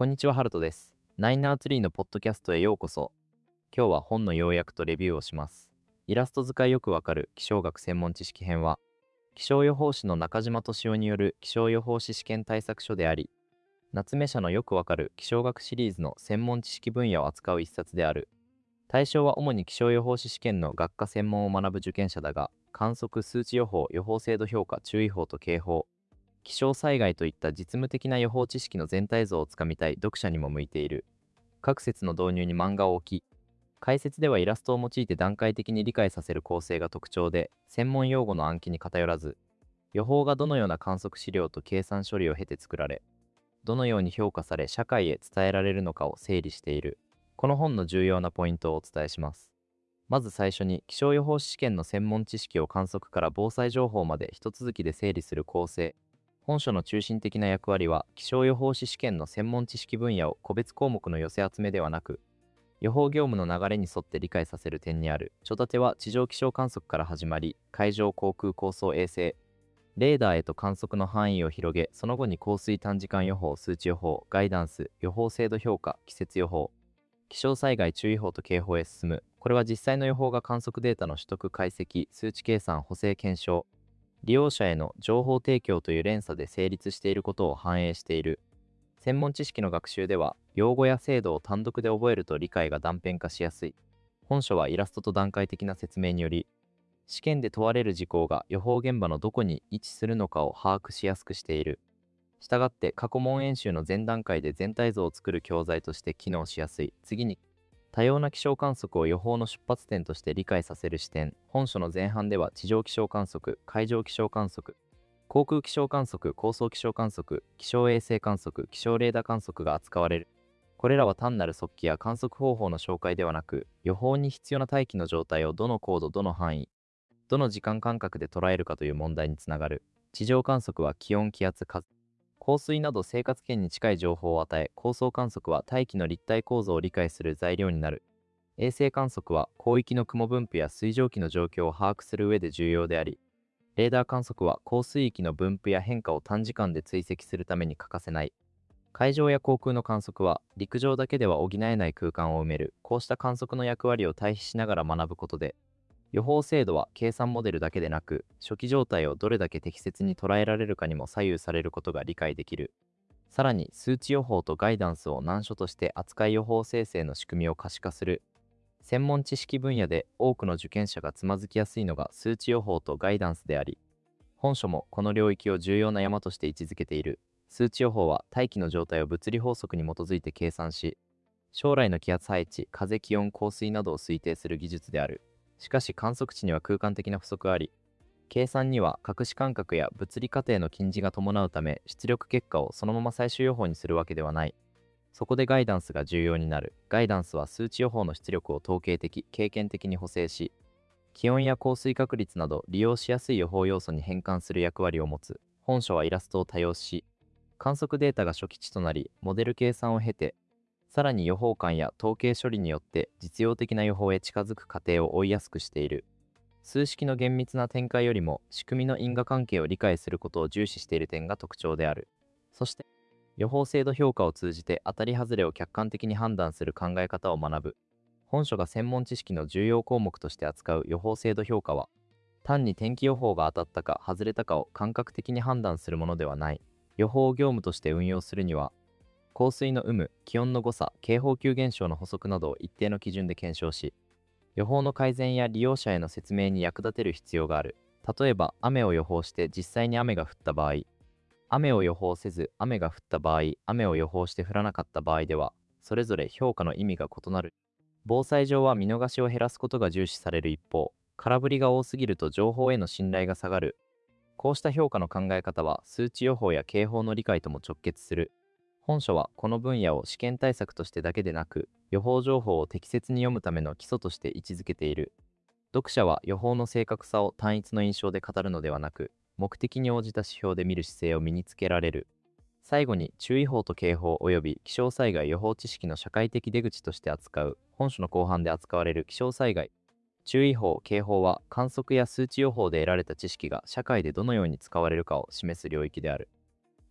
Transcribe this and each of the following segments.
こんにちは、ハルトです。ナイナーツリーのポッドキャストへようこそ。今日は本の要約とレビューをします。イラスト使いよくわかる気象学専門知識編は、気象予報士の中島俊夫による気象予報士試験対策書であり、夏目社のよくわかる気象学シリーズの専門知識分野を扱う一冊である。対象は主に気象予報士試験の学科専門を学ぶ受験者だが、観測、数値予報、予報精度評価、注意報と警報、気象災害といった実務的な予報知識の全体像をつかみたい読者にも向いている。各節の導入に漫画を置き、解説ではイラストを用いて段階的に理解させる構成が特徴で、専門用語の暗記に偏らず、予報がどのような観測資料と計算処理を経て作られ、どのように評価され社会へ伝えられるのかを整理している。この本の重要なポイントをお伝えします。まず最初に気象予報士試験の専門知識を観測から防災情報まで一続きで整理する構成。本書の中心的な役割は、気象予報士試験の専門知識分野を個別項目の寄せ集めではなく、予報業務の流れに沿って理解させる点にある。書立ては地上気象観測から始まり、海上航空高層衛星、レーダーへと観測の範囲を広げ、その後に降水短時間予報、数値予報、ガイダンス、予報精度評価、季節予報、気象災害注意報と警報へ進む。これは実際の予報が観測データの取得解析、数値計算、補正検証、利用者への情報提供という連鎖で成立していることを反映している。専門知識の学習では、用語や制度を単独で覚えると理解が断片化しやすい。本書はイラストと段階的な説明により、試験で問われる事項が予報現場のどこに位置するのかを把握しやすくしている。したがって過去問演習の前段階で全体像を作る教材として機能しやすい。次に、多様な気象観測を予報の出発点として理解させる視点。本書の前半では地上気象観測、海上気象観測、航空気象観測、高層気象観測、気象衛星観測、気象レーダ観測が扱われる。これらは単なる速記や観測方法の紹介ではなく、予報に必要な大気の状態をどの高度、どの範囲、どの時間間隔で捉えるかという問題につながる。地上観測は気温、気圧、風、降水など生活圏に近い情報を与え、高層観測は大気の立体構造を理解する材料になる。衛星観測は広域の雲分布や水蒸気の状況を把握する上で重要であり、レーダー観測は降水域の分布や変化を短時間で追跡するために欠かせない。海上や航空の観測は陸上だけでは補えない空間を埋める。こうした観測の役割を対比しながら学ぶことで、予報精度は計算モデルだけでなく、初期状態をどれだけ適切に捉えられるかにも左右されることが理解できる。さらに、数値予報とガイダンスを難所として扱い予報生成の仕組みを可視化する。専門知識分野で多くの受験者がつまずきやすいのが数値予報とガイダンスであり、本書もこの領域を重要な山として位置づけている。数値予報は大気の状態を物理法則に基づいて計算し、将来の気圧配置、風、気温、降水などを推定する技術である。しかし観測値には空間的な不足があり、計算には隠し感覚や物理過程の近似が伴うため、出力結果をそのまま最終予報にするわけではない。そこでガイダンスが重要になる。ガイダンスは数値予報の出力を統計的、経験的に補正し、気温や降水確率など利用しやすい予報要素に変換する役割を持つ。本書はイラストを多用し、観測データが初期値となり、モデル計算を経て、さらに予報官や統計処理によって実用的な予報へ近づく過程を追いやすくしている。数式の厳密な展開よりも仕組みの因果関係を理解することを重視している点が特徴である。そして、予報精度評価を通じて当たり外れを客観的に判断する考え方を学ぶ。本書が専門知識の重要項目として扱う予報精度評価は、単に天気予報が当たったか外れたかを感覚的に判断するものではない。予報を業務として運用するには、降水の有無、気温の誤差、警報級現象の補足などを一定の基準で検証し、予報の改善や利用者への説明に役立てる必要がある。例えば、雨を予報して実際に雨が降った場合、雨を予報せず雨が降った場合、雨を予報して降らなかった場合では、それぞれ評価の意味が異なる。防災上は見逃しを減らすことが重視される一方、空振りが多すぎると情報への信頼が下がる。こうした評価の考え方は、数値予報や警報の理解とも直結する。本書はこの分野を試験対策としてだけでなく、予報情報を適切に読むための基礎として位置づけている。読者は予報の正確さを単一の印象で語るのではなく、目的に応じた指標で見る姿勢を身につけられる。最後に、注意報と警報及び気象災害予報知識の社会的出口として扱う。本書の後半で扱われる気象災害、注意報、警報は観測や数値予報で得られた知識が社会でどのように使われるかを示す領域である。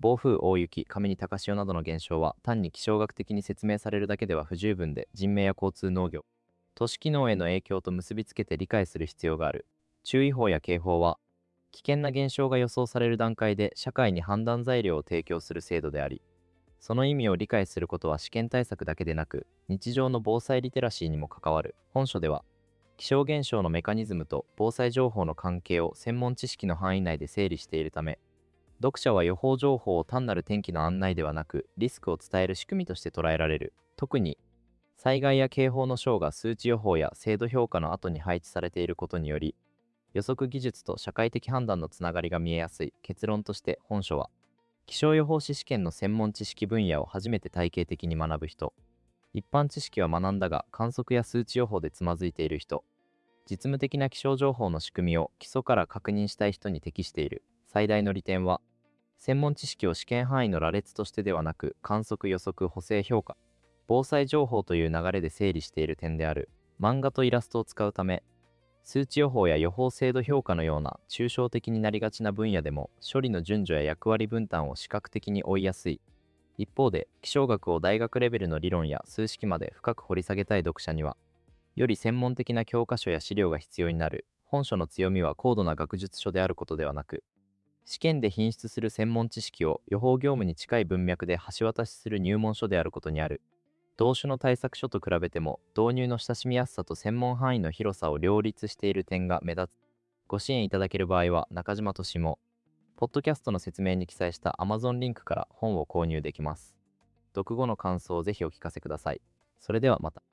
暴風、大雪、上に高潮などの現象は単に気象学的に説明されるだけでは不十分で、人命や交通、農業、都市機能への影響と結びつけて理解する必要がある。注意報や警報は、危険な現象が予想される段階で社会に判断材料を提供する制度であり、その意味を理解することは試験対策だけでなく、日常の防災リテラシーにも関わる。本書では、気象現象のメカニズムと防災情報の関係を専門知識の範囲内で整理しているため、読者は予報情報を単なる天気の案内ではなく、リスクを伝える仕組みとして捉えられる。特に、災害や警報の章が数値予報や精度評価の後に配置されていることにより、予測技術と社会的判断のつながりが見えやすい。結論として本書は、気象予報士試験の専門知識分野を初めて体系的に学ぶ人、一般知識は学んだが観測や数値予報でつまずいている人、実務的な気象情報の仕組みを基礎から確認したい人に適している。最大の利点は、専門知識を試験範囲の羅列としてではなく、観測、予測、補正、評価、防災情報という流れで整理している点である。漫画とイラストを使うため、数値予報や予報精度評価のような抽象的になりがちな分野でも処理の順序や役割分担を視覚的に追いやすい。一方で、気象学を大学レベルの理論や数式まで深く掘り下げたい読者には、より専門的な教科書や資料が必要になる。本書の強みは高度な学術書であることではなく、試験で品質する専門知識を予報業務に近い文脈で橋渡しする入門書であることにある。同種の対策書と比べても、導入の親しみやすさと専門範囲の広さを両立している点が目立つ。ご支援いただける場合は、中島俊も、ポッドキャストの説明に記載した Amazon リンクから本を購入できます。読後の感想をぜひお聞かせください。それではまた。